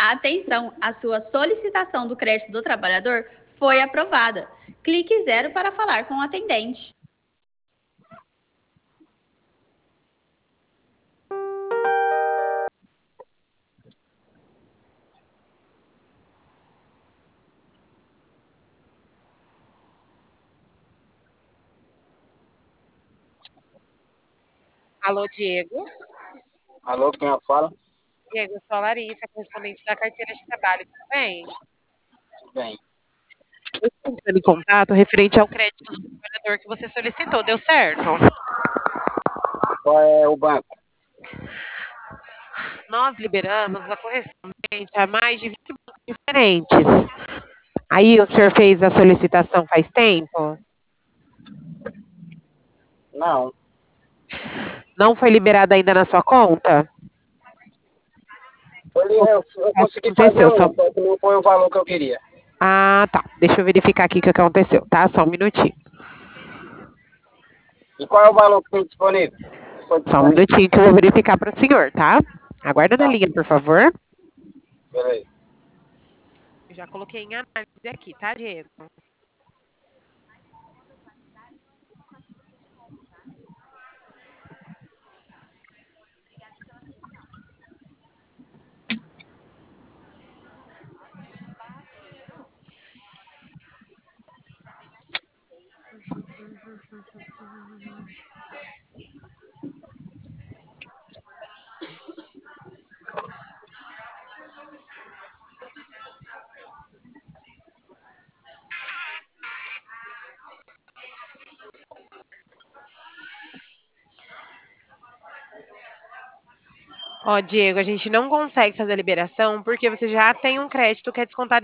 Atenção, a sua solicitação do crédito do trabalhador foi aprovada. Clique 0 para falar com o atendente. Alô, Diego. Alô, quem fala? Diego, eu sou a Larissa, correspondente da carteira de trabalho, tudo bem? Tudo bem. Eu estou entrando em contato referente ao crédito do trabalhador que você solicitou, deu certo? Qual é o banco? Nós liberamos a correspondente a mais de 20 bancos diferentes. Aí o senhor fez a solicitação faz tempo? Não. Não foi liberado ainda na sua conta? Eu consegui fazer Aconteceu, só... só que não foi o valor que eu queria. Ah, tá. Deixa eu verificar aqui o que aconteceu, tá? Só um minutinho. E qual é o valor que tem disponível? Foi Só um disponível. minutinho que eu vou verificar para o senhor, tá? Aguarda na Tá, linha, por favor. beleza. Eu já coloquei em análise aqui, tá, Diego? Ó, Diego, a gente não consegue fazer a liberação porque você já tem um crédito que é descontado